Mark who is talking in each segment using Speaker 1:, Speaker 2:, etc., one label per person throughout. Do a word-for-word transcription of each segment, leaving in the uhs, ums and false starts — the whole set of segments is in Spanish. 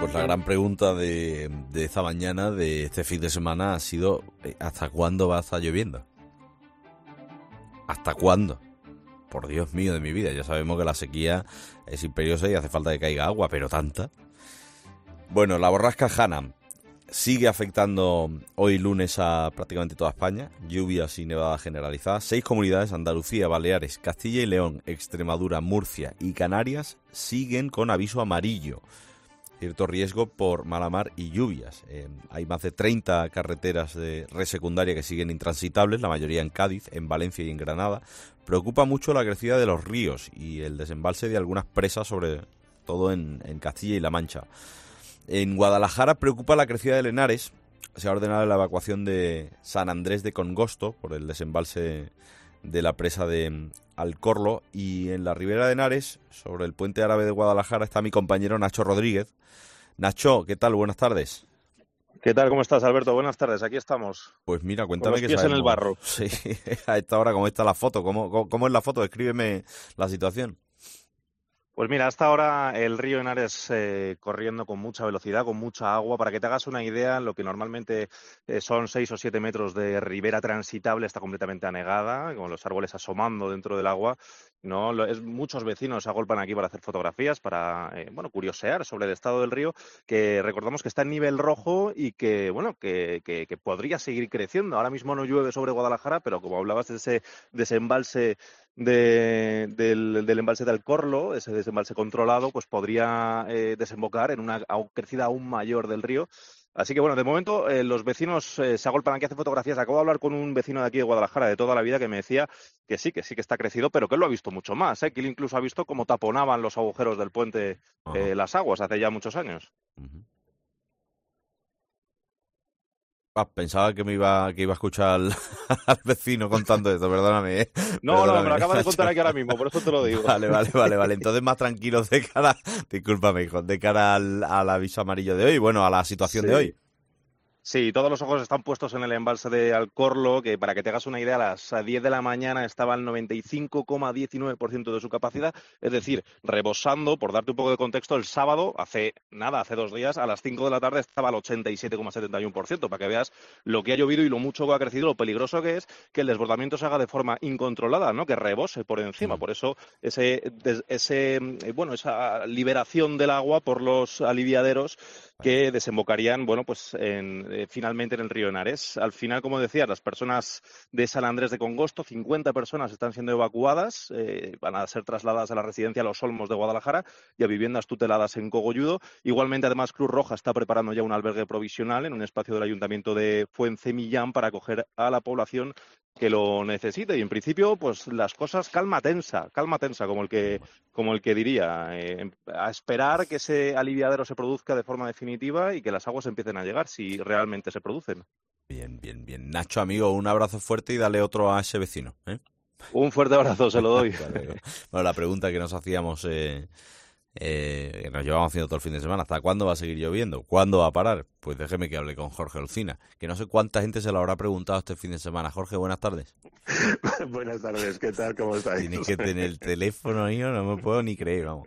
Speaker 1: pues la gran pregunta de, de esta mañana, de este fin de semana, ha sido ¿hasta cuándo va a estar lloviendo? ¿Hasta cuándo? Por Dios mío de mi vida, ya sabemos que la sequía es imperiosa y hace falta que caiga agua, pero tanta. Bueno, la borrasca Hanna sigue afectando hoy lunes a prácticamente toda España, lluvias y nevadas generalizadas. Seis comunidades, Andalucía, Baleares, Castilla y León, Extremadura, Murcia y Canarias, siguen con aviso amarillo. Cierto riesgo por mala mar y lluvias. Eh, hay más de treinta carreteras de red secundaria que siguen intransitables, la mayoría en Cádiz, en Valencia y en Granada. Preocupa mucho la crecida de los ríos y el desembalse de algunas presas, sobre todo en, en Castilla y La Mancha. En Guadalajara preocupa la crecida del Henares. Se ha ordenado la evacuación de San Andrés de Congosto por el desembalse de la presa de Alcorlo. Y en la Ribera de Henares, sobre el puente árabe de Guadalajara, está mi compañero Nacho Rodríguez. Nacho, ¿qué tal? Buenas tardes.
Speaker 2: ¿Qué tal? ¿Cómo estás, Alberto? Buenas tardes, aquí estamos.
Speaker 1: Pues mira, cuéntame
Speaker 2: con los
Speaker 1: qué
Speaker 2: pies
Speaker 1: sabemos.
Speaker 2: En el barro.
Speaker 1: Sí, a esta hora, ¿cómo está la foto? ¿Cómo, cómo, cómo es la foto? Descríbeme la situación.
Speaker 2: Pues mira, hasta ahora el río Henares eh, corriendo con mucha velocidad, con mucha agua. Para que te hagas una idea, lo que normalmente eh, son seis o siete metros de ribera transitable está completamente anegada, con los árboles asomando dentro del agua. No, Lo, es, muchos vecinos se agolpan aquí para hacer fotografías, para eh, bueno, curiosear sobre el estado del río, que recordamos que está en nivel rojo y que bueno que, que, que podría seguir creciendo. Ahora mismo no llueve sobre Guadalajara, pero como hablabas de ese desembalse De, del, del embalse de Alcorlo, ese desembalse controlado, pues podría eh, desembocar en una crecida aún mayor del río. Así que bueno, de momento eh, los vecinos eh, se agolpan aquí a hacer fotografías. Acabo de hablar con un vecino de aquí de Guadalajara de toda la vida que me decía que sí, que sí que está crecido, pero que él lo ha visto mucho más, ¿eh? Que él incluso ha visto cómo taponaban los agujeros del puente eh, las aguas hace ya muchos años.
Speaker 1: Uh-huh. Ah, pensaba que me iba que iba a escuchar al, al vecino contando esto, perdóname. ¿eh?
Speaker 2: No,
Speaker 1: perdóname,
Speaker 2: no, me lo acabas de contar aquí ahora mismo, por eso te lo digo.
Speaker 1: Vale, vale, vale, vale. Entonces más tranquilos de cara, discúlpame, hijo, de cara al, al aviso amarillo de hoy, bueno, a la situación
Speaker 2: Sí.
Speaker 1: de hoy.
Speaker 2: Sí, todos los ojos están puestos en el embalse de Alcorlo, que para que te hagas una idea, a las diez de la mañana estaba al noventa y cinco coma diecinueve por ciento de su capacidad, es decir, rebosando, por darte un poco de contexto, el sábado, hace nada, hace dos días, a las cinco de la tarde estaba al ochenta y siete coma setenta y uno por ciento, para que veas lo que ha llovido y lo mucho que ha crecido, lo peligroso que es que el desbordamiento se haga de forma incontrolada, ¿no? Que rebose por encima, por eso ese, ese bueno, esa liberación del agua por los aliviaderos que desembocarían, bueno, pues en, eh, finalmente en el río Henares. Al final, como decía, las personas de San Andrés de Congosto, cincuenta personas están siendo evacuadas, eh, van a ser trasladadas a la residencia Los Olmos de Guadalajara y a viviendas tuteladas en Cogolludo. Igualmente, además, Cruz Roja está preparando ya un albergue provisional en un espacio del Ayuntamiento de Fuencemillán para acoger a la población que lo necesite. Y en principio, pues las cosas calma tensa, calma tensa, como el que, como el que diría, eh, a esperar que ese aliviadero se produzca de forma definitiva y que las aguas empiecen a llegar, si realmente se producen.
Speaker 1: Bien, bien, bien. Nacho, amigo, un abrazo fuerte y dale otro a ese vecino, ¿eh?
Speaker 2: Un fuerte abrazo, se lo doy.
Speaker 1: Bueno, la pregunta que nos hacíamos, eh, eh, que nos llevamos haciendo todo el fin de semana, ¿hasta cuándo va a seguir lloviendo? ¿Cuándo va a parar? Pues déjeme que hable con Jorge Olcina, que no sé cuánta gente se lo habrá preguntado este fin de semana. Jorge, buenas tardes.
Speaker 3: Buenas tardes, ¿qué tal? ¿Cómo estáis?
Speaker 1: Tienes que tener el teléfono, yo no me puedo ni creer, vamos.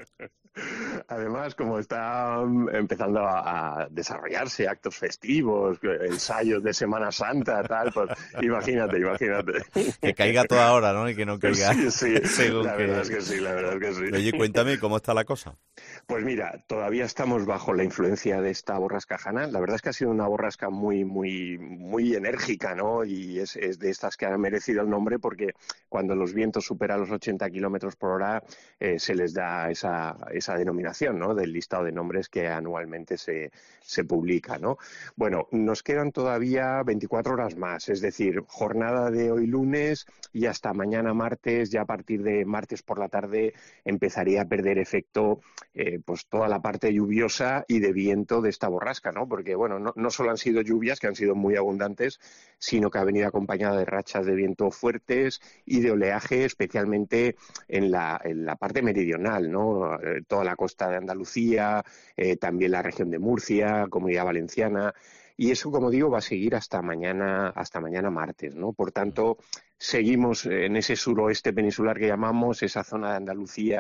Speaker 3: Además, como está empezando a, a desarrollarse actos festivos, ensayos de Semana Santa, tal, pues imagínate, imagínate.
Speaker 1: Que caiga toda hora, ¿no? Y que no caiga.
Speaker 3: Sí, sí,
Speaker 1: según
Speaker 3: la
Speaker 1: que...
Speaker 3: verdad es que sí, la verdad es que sí.
Speaker 1: Oye, cuéntame, ¿cómo está la cosa?
Speaker 3: Pues mira, todavía estamos bajo la influencia de esta borrasca Hanna. La verdad es que ha sido una borrasca muy, muy, muy enérgica, ¿no? Y es, es de estas que han merecido el nombre porque cuando los vientos superan los ochenta kilómetros por hora eh, se les da esa, esa denominación, ¿no? Del listado de nombres que anualmente se, se publica, ¿no? Bueno, nos quedan todavía veinticuatro horas más, es decir, jornada de hoy lunes y hasta mañana martes, ya a partir de martes por la tarde empezaría a perder efecto eh, pues toda la parte lluviosa y de viento de esta borrasca, ¿no? Porque, bueno, no, no solo han sido lluvias, que han sido muy abundantes, sino que ha venido acompañada de rachas de viento fuertes y de oleaje, especialmente en la, en la parte meridional, ¿no? Eh, toda la costa de Andalucía, eh, también la región de Murcia, Comunidad Valenciana. Y eso, como digo, va a seguir hasta mañana, hasta mañana martes, ¿no? Por tanto, seguimos en ese suroeste peninsular que llamamos, esa zona de Andalucía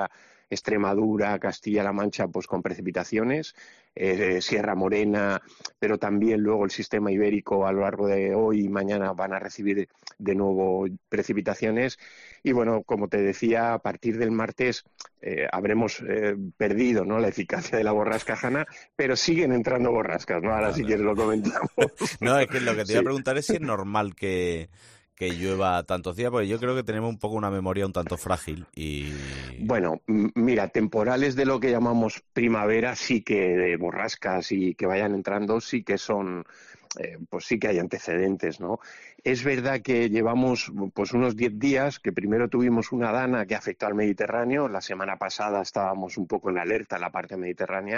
Speaker 3: Extremadura, Castilla-La Mancha, pues con precipitaciones, eh, Sierra Morena, pero también luego el sistema ibérico a lo largo de hoy y mañana van a recibir de nuevo precipitaciones. Y bueno, como te decía, a partir del martes eh, habremos eh, perdido, ¿no?, la eficacia de la borrasca Hanna, pero siguen entrando borrascas, ¿no? Ahora, si quieres, lo comentamos.
Speaker 1: No, es que lo que te
Speaker 3: Sí.
Speaker 1: iba a preguntar es si es normal que, que llueva tantos días, porque yo creo que tenemos un poco una memoria un tanto frágil y...
Speaker 3: Bueno, m- mira, temporales de lo que llamamos primavera, sí que de borrascas y que vayan entrando, sí que son, eh, pues sí que hay antecedentes, ¿no? Es verdad que llevamos pues unos diez días, que primero tuvimos una dana que afectó al Mediterráneo, la semana pasada estábamos un poco en alerta en la parte mediterránea,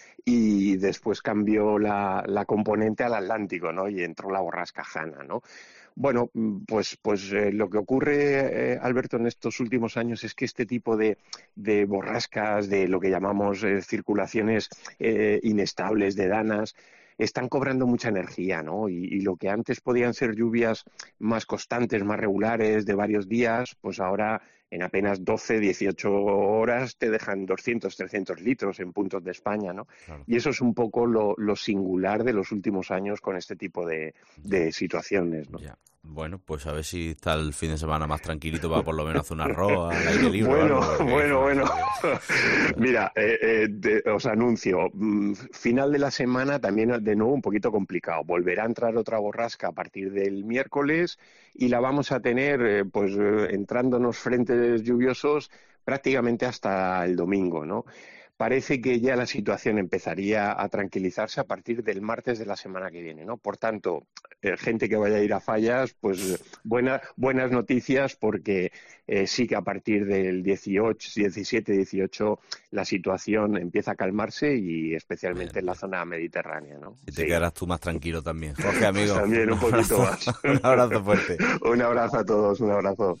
Speaker 3: y después cambió la, la componente al Atlántico, ¿no? Y entró la borrasca Hanna, ¿no? Bueno, pues, pues eh, lo que ocurre, eh, Alberto, en estos últimos años es que este tipo de, de borrascas, de lo que llamamos eh, circulaciones eh, inestables de danas, están cobrando mucha energía, ¿no? Y, y lo que antes podían ser lluvias más constantes, más regulares, de varios días, pues ahora en apenas doce, dieciocho horas te dejan doscientos, trescientos litros en puntos de España, ¿no?
Speaker 1: Claro.
Speaker 3: Y eso es un poco lo, lo singular de los últimos años con este tipo de, de situaciones, ¿no?
Speaker 1: Ya. Bueno, pues a ver si está el fin de semana más tranquilito para por lo menos hacer un arroz al aire libre.
Speaker 3: Bueno,
Speaker 1: o algo, porque,
Speaker 3: bueno, bueno.
Speaker 1: joder,
Speaker 3: Mira, eh, eh, te- os anuncio, mm, final de la semana también de nuevo un poquito complicado. Volverá a entrar otra borrasca a partir del miércoles y la vamos a tener eh, pues eh, entrándonos frentes lluviosos prácticamente hasta el domingo, ¿no? Parece que ya la situación empezaría a tranquilizarse a partir del martes de la semana que viene, ¿no? Por tanto, eh, gente que vaya a ir a Fallas, pues eh, buena, buenas noticias porque eh, sí que a partir del dieciocho, diecisiete, dieciocho la situación empieza a calmarse y especialmente
Speaker 1: Bien,
Speaker 3: en la
Speaker 1: bien.
Speaker 3: zona mediterránea, ¿no?
Speaker 1: Y te
Speaker 3: Sí.
Speaker 1: quedarás tú más tranquilo también. Jorge, amigo,
Speaker 3: También un poquito
Speaker 1: abrazo,
Speaker 3: más.
Speaker 1: un abrazo fuerte.
Speaker 3: Un abrazo a todos, un abrazo.